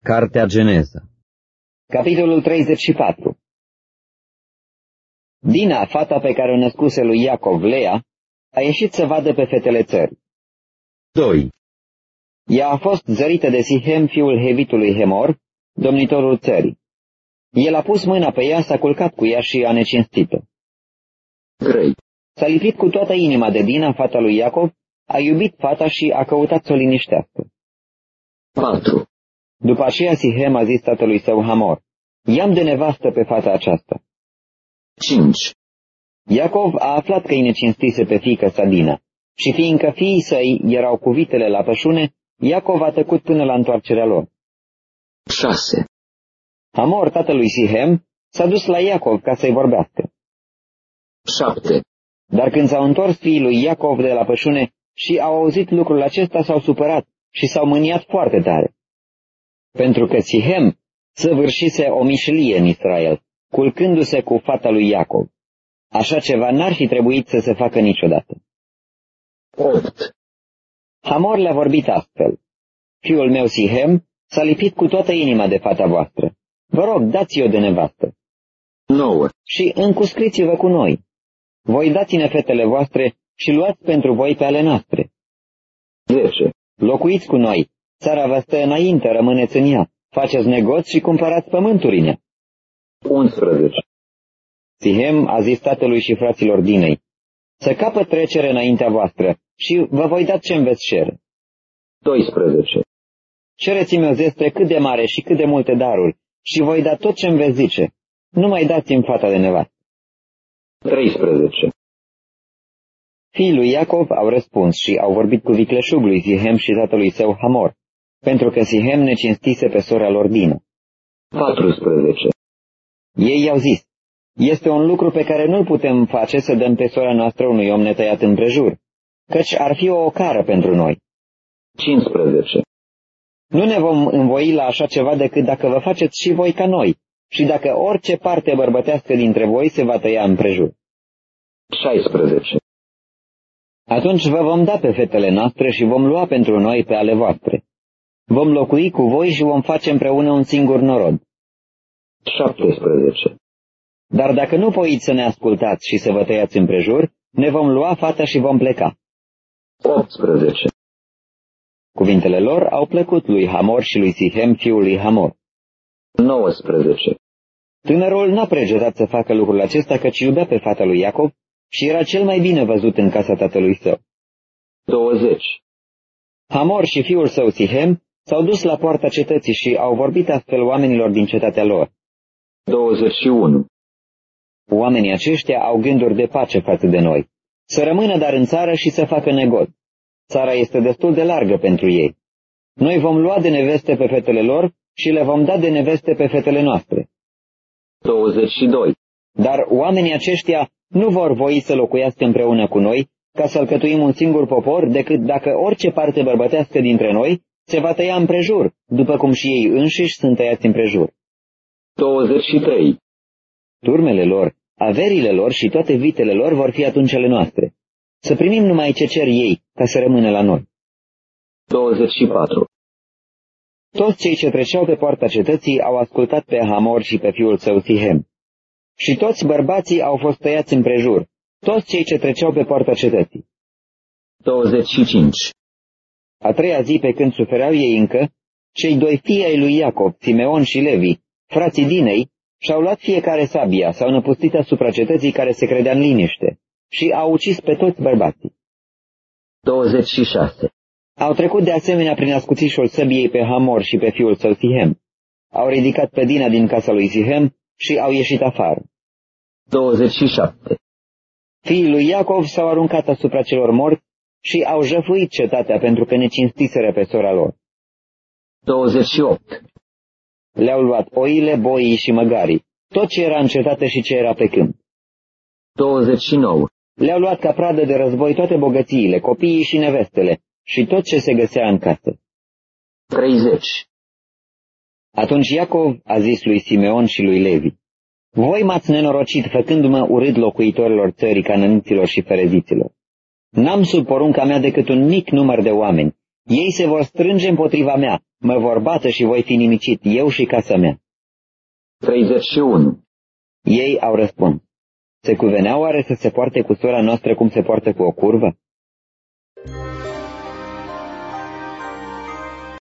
Cartea Geneza. Capitolul 34. Dina, fata pe care o născuse lui Iacov, Lea, a ieșit să vadă pe fetele țării. 2. Ea a fost zărită de Sihem, fiul hevitului Hemor, domnitorul țării. El a pus mâna pe ea, s-a culcat cu ea și a necinstită. 3. S-a lipit cu toată inima de Dina, fata lui Iacov, a iubit fata și a căutat să o liniștească. 4. După aceea Sihem a zis tatălui său Hamor: "I-am de nevastă pe fata aceasta." 5. Iacov a aflat că îi necinstise pe fiică sa Dina, și fiindcă fiii săi erau cu vitele la pășune, Iacov a tăcut până la întoarcerea lor. 6. Hamor, tatălui Sihem, s-a dus la Iacov ca să-i vorbească. 7. Dar când s-au întors fiii lui Iacov de la pășune și au auzit lucrul acesta, s-au supărat și s-au mâniat foarte tare. Pentru că Sihem săvârșise o mișelie în Israel, culcându-se cu fata lui Iacov. Așa ceva n-ar fi trebuit să se facă niciodată. 8. Hamor le-a vorbit astfel: "Fiul meu Sihem s-a lipit cu toată inima de fata voastră. Vă rog, dați-o de nevastă. 9. Și încuscriți-vă cu noi. Voi dați-ne fetele voastre și luați pentru voi pe ale noastre. 10. Locuiți cu noi, țara vă stă înainte, rămâneți în ea, faceți negoți și cumpărați pământuri în ea." 11. Sihem a zis tatălui și fraților Dinei: "Să capăt trecere înaintea voastră și vă voi da ce-mi veți cere." 12. "Cereți-mi o zestre cât de mare și cât de multe daruri și voi da tot ce-mi veți zice. Nu mai dați-mi fata de nevastă." 13. Fiii lui Iacov au răspuns și au vorbit cu vicleșugul lui Sihem și tatălui său Hamor, pentru că Sihem necinstise pe sora lor Dina. 14. Ei i-au zis: "Este un lucru pe care nu-l putem face să dăm pe sora noastră unui om netăiat împrejur, căci ar fi o ocară pentru noi. 15. Nu ne vom învoi la așa ceva decât dacă vă faceți și voi ca noi, și dacă orice parte bărbătească dintre voi se va tăia împrejur. 16. Atunci vă vom da pe fetele noastre și vom lua pentru noi pe ale voastre. Vom locui cu voi și vom face împreună un singur norod. 17. Dar dacă nu poiți să ne ascultați și să vă tăiați împrejur, ne vom lua fata și vom pleca." 18. Cuvintele lor au plăcut lui Hamor și lui Sihem, fiul lui Hamor. 19. Tânărul n-a pregetat să facă lucrul acesta, căci iubea pe fata lui Iacov și era cel mai bine văzut în casa tatălui său. 20. Hamor și fiul său Sihem s-au dus la poarta cetății și au vorbit astfel oamenilor din cetatea lor. 21. Oamenii aceștia au gânduri de pace față de noi, să rămână dar în țară și să facă negoț. Țara este destul de largă pentru ei. Noi vom lua de neveste pe fetele lor și le vom da de neveste pe fetele noastre. 22. Dar oamenii aceștia nu vor voi să locuiască împreună cu noi, ca să alcătuim un singur popor, decât dacă orice parte bărbătească dintre noi se va tăia împrejur, după cum și ei înșiși sunt tăiați împrejur. 23. Turmele lor, averile lor și toate vitele lor vor fi atunci ale noastre. Să primim numai ce cer ei, ca să rămână la noi. 24. Toți cei ce treceau pe poarta cetății au ascultat pe Hamor și pe fiul său Sihem. Și toți bărbații au fost tăiați împrejur, toți cei ce treceau pe poarta cetății. 25. A treia zi, pe când sufereau ei încă, cei doi fii ai lui Iacov, Simeon și Levi, frații Dinei, și-au luat fiecare sabia, s-au năpustit asupra cetății care se credea în liniște și au ucis pe toți bărbații. 26. Au trecut de asemenea prin ascuțișul săbiei pe Hamor și pe fiul său Sihem. Au ridicat pe Dina din casa lui Sihem și au ieșit afară. 27. Fiii lui Iacov s-au aruncat asupra celor morți și au jăfuit cetatea pentru că necinstiseră pe sora lor. 28. Le-au luat oile, boii și măgarii, tot ce era în cetate și ce era pe câmp. 29. Le-au luat ca pradă de război toate bogățiile, copiii și nevestele și tot ce se găsea în casă. 30. Atunci Iacov a zis lui Simeon și lui Levi: "Voi m-ați nenorocit făcându-mă urât locuitorilor țării, cananiților și fereziților. N-am sub porunca mea decât un mic număr de oameni, Ei se vor strânge împotriva mea, mă vor bate și voi fi nimicit, eu și casa mea. 31. Ei au răspuns: se cuvenea oare să se poarte cu sora noastră cum se poartă cu o curvă?